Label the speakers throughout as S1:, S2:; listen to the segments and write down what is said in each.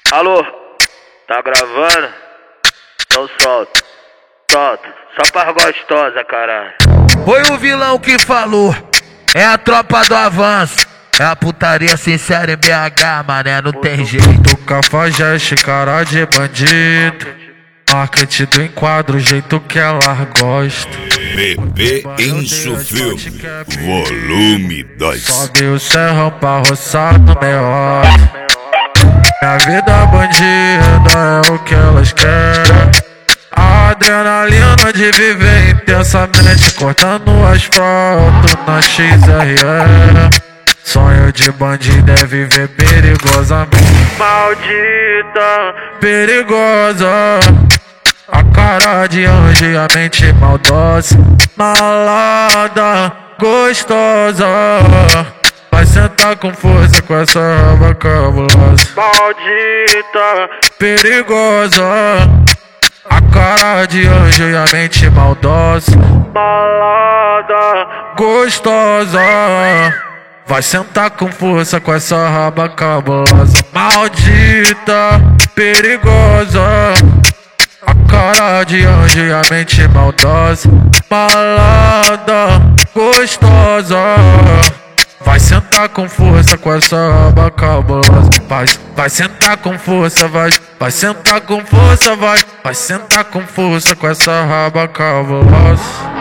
S1: Alô, tá gravando? Então solta, solta, só pra gostosa, caralho.
S2: Foi o vilão que falou, é a tropa do avanço. É a putaria sincera em BH, mané, não tem jeito.
S3: Cafajeste, cara de bandido, marketing do enquadro, jeito que ela gosta.
S4: Bebê Enzo Filme, volume 2.
S3: Sobe o serrão pra roçar no melhor. Minha vida bandida é o que elas querem. A adrenalina de viver intensamente, cortando o asfalto na XRE. Sonho de bandido é viver perigosamente. Maldita, perigosa, a cara de anjo e a mente maldosa. Malada, gostosa, vai sentar com força com essa raba cabulosa. Maldita, perigosa, a cara de anjo e a mente maldosa. Malada, gostosa, vai sentar com força com essa raba cabulosa. Maldita, perigosa, a cara de anjo e a mente maldosa. Malada, gostosa, vai sentar com força com essa raba cabulosa. Vai sentar com força, vai sentar com força, vai sentar com força com essa raba cabulosa.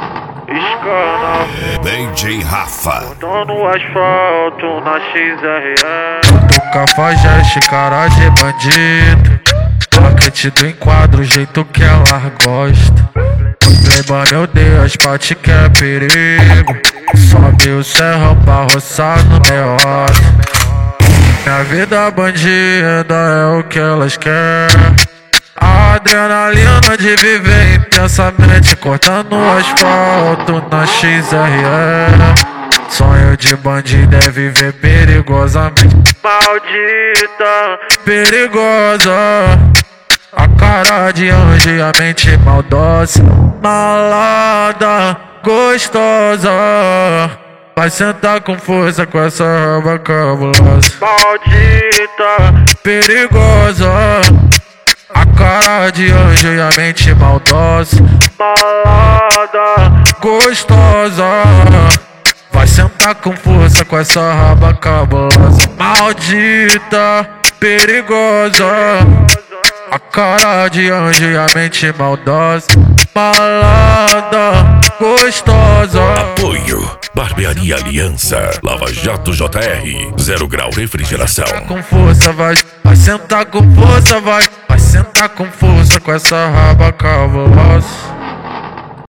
S4: DJ Rafa,
S3: cortando o asfalto na XRE. Do Cafajeste, cara de bandido, marketing do enquadro, jeito que ela gosta. Playboy, meu Deus, pate que é perigo. Sobe o serrão pra roçar no melhor. Minha vida bandida é o que elas querem. A adrenalina de viver intensamente, cortando o asfalto na XRE. Sonho de bandido é viver perigosamente. Maldita, perigosa, a cara de anjo e a mente maldosa. Malada, gostosa, vai sentar com força com essa raba cabulosa. Maldita, perigosa, a cara de anjo e a mente maldosa. Malada, gostosa, vai sentar com força com essa raba cabulosa. Maldita, perigosa, a cara de anjo e a mente maldosa. Malada, gostosa.
S4: apoio Barbearia Aliança, Lava Jato JR, 0 grau refrigeração.
S3: Com força, vai sentar com força, vai sentar com força com essa raba cabulosa.